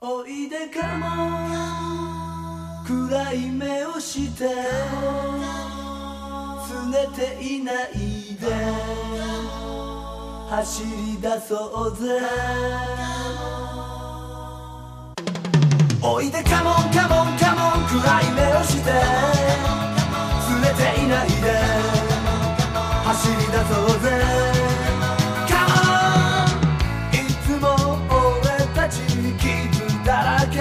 おいでかも暗い目をして拗ねていないで走り出そうぜおいでカモンカモンカモン暗い目をして拗ねていないで走り出そうぜカモンいつも俺たち傷だらけ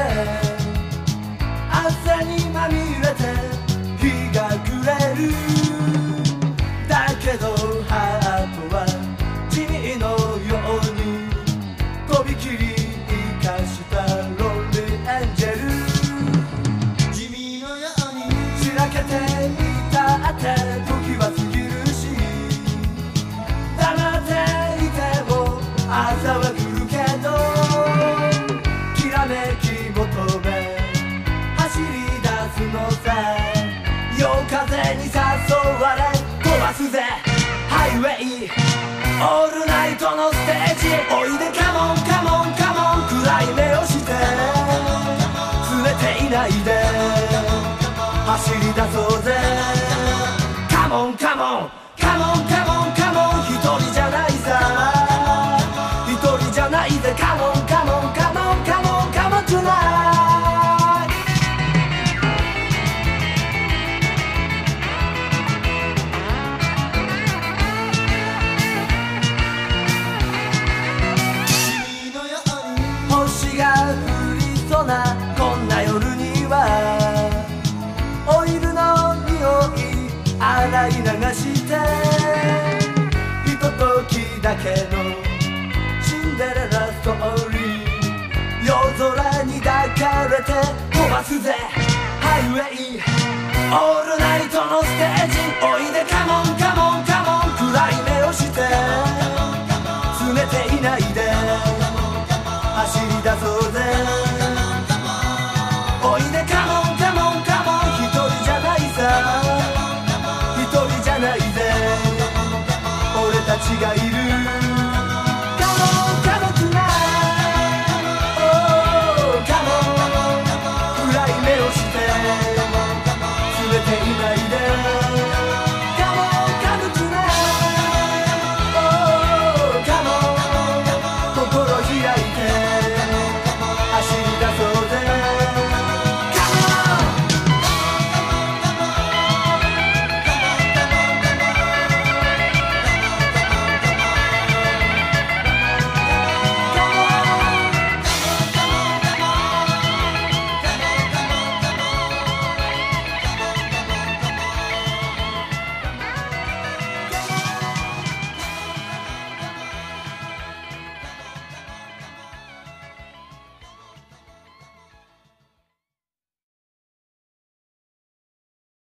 汗にまみれて日が暮れるだけどハートは地味のようにとびきり生かしたロンリーエンジェル地味のようにしらけていたって時は過ぎるし黙っていても朝は来るけどきらめき求め走り出すのさ夜風に誘われ飛ばすぜハイウェイオールナイトのステージおいでカモンカモンカモン暗い目をして拗ねていないで走り出そうぜカモンカモンカモンカモンカモン一人じゃないさ一人じゃないぜカモンカモンカモンカモンカモントゥナイ星が降りそうなこんな夜にはオイルの匂い洗い流してひとときだけのシンデレラストーリー夜空に抱かれて飛ばすぜハイウェイオールナイトのステージおいでカモンカモンカモン暗い目をして拗ねていないで走り出そう